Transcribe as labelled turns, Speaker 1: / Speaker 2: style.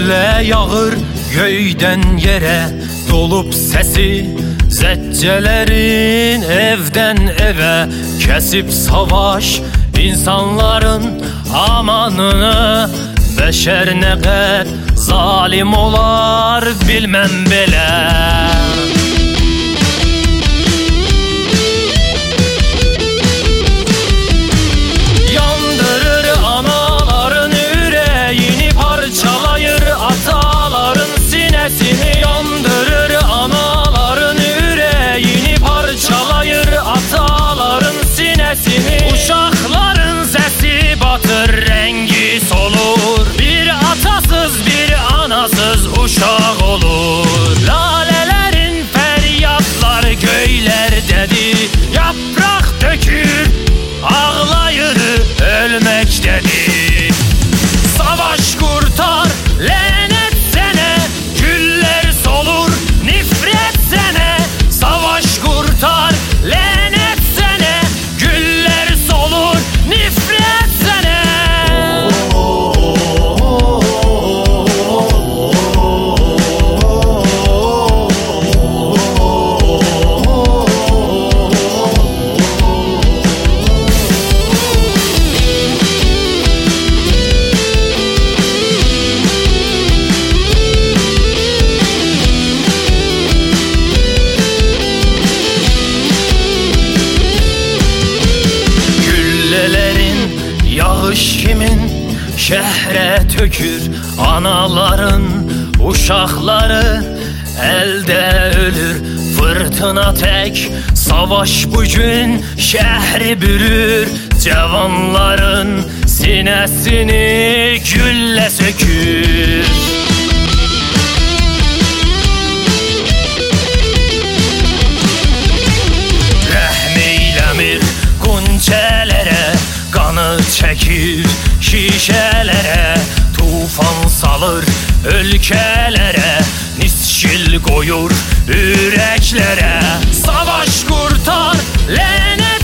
Speaker 1: Güllə yağır göydən yerə, dolub səsi zəccələrin evdən evə. Kəsib savaş insanların amanını, bəşər nə qəd zalim olar bilməm belə. Yandırır anaların ürəyini, parçalayır ataların sinəsini. Uşaqların səsi batır, rəngi solur, bir atasız bir anasız uşaq olur. Lalələrin fəryadları göylərdədir, yapraq dökür, ağlayır, ölməkdədir. Savaş qurtar, lənət sənə, güller solur, nifret sene. Savaş kurtar, lanet sene. Güller solur, nifret sene. Yağış kimin şəhrə tökür, anaların uşaqları əldə ölür. Fırtına tək savaş bugün şəhri bürür, cavanların sinəsini güllə sökür. Rəhm eyləmir qunçələrə, qanı çəkir şişələrə. Tufan salır ölkələrə, nisçil qoyur ürəklərə. Savaş qurtar, lənət